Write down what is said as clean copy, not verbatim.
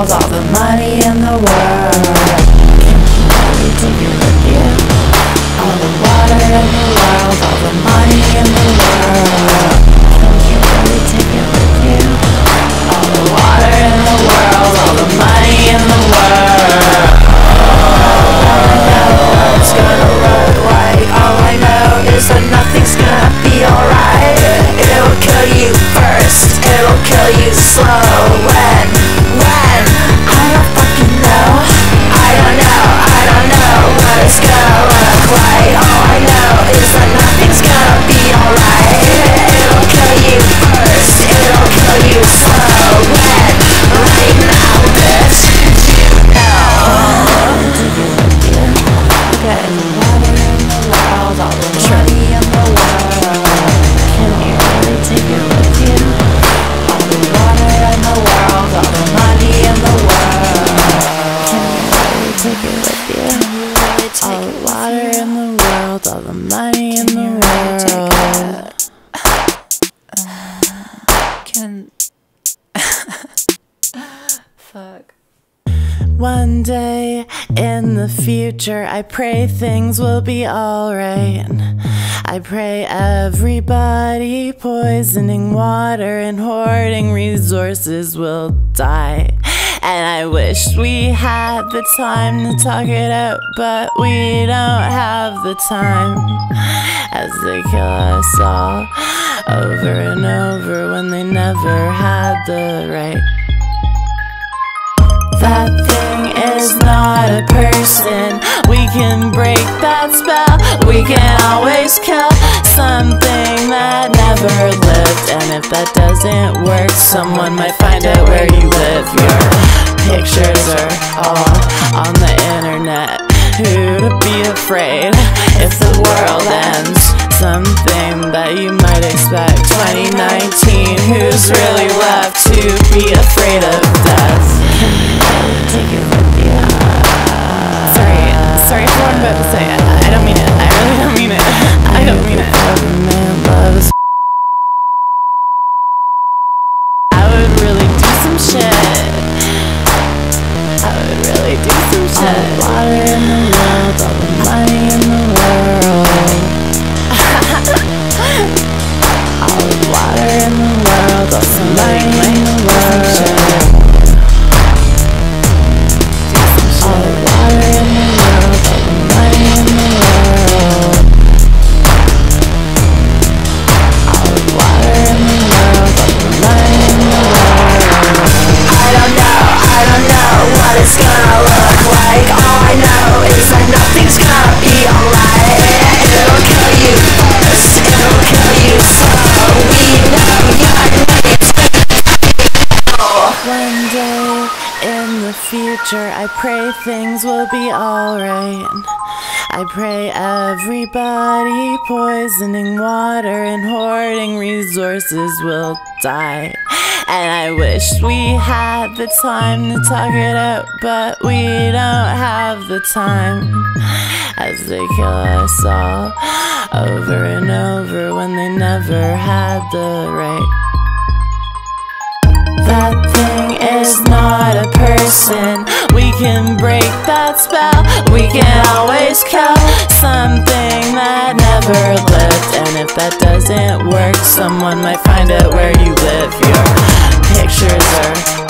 world, all the money in the world. Can you take it with you? All the water in the world, all the money in the world. Can you really take it with you? All the water in the world, all the money in the world. I know it's gonna run right. All I know is that nothing's gonna be alright. It'll kill you first, it'll kill you slow. When? I don't fucking know. I don't know what it's gonna look like. All I know is that nothing's gonna be alright. It'll kill you first, it'll kill you slow. When? Right now, bitch. You know. Okay. Water in the world, all the money in the world. Can you really take it with you? All the water in the world, all the money in the world. Can you really take it with you? All the water in the world, all the money in the world. Fuck. One day in the future, I pray things will be alright. I pray everybody poisoning water and hoarding resources will die. And I wish we had the time to talk it out, but we don't have the time. As they kill us all over and over when they never had the right. That thing is not a person. We can break that spell. We can always kill something that never lived. And if that doesn't work, someone might find out where you live. Your pictures are all on the internet. Who to be afraid if the world ends? Something that you might expect. 2019, who's really left to be afraid of death? Take it with you. Sorry for what I'm about to say. I don't mean it. I really don't mean it. I don't mean it. Man loves. I would really do some shit. I would really do some shit. All the water in the world, all the money in the world. All the water in the world, all the money in the world. All the water in the world, all the money in the world. All the water in the world, all the money in the world. I don't know what it's gonna look like. All I know is that nothing's gonna be alright. It'll kill you first, it'll kill you slow. We know your name's one day in the future, I pray things will be alright. I pray everybody poisoning water and hoarding resources will die. And I wish we had the time to talk it out, but we don't have the time. As they kill us all over and over when they never had the right. That thing is not a person. We can break that spell. We can always kill something that never lived. And if that doesn't work, someone might find out where you live. Your pictures are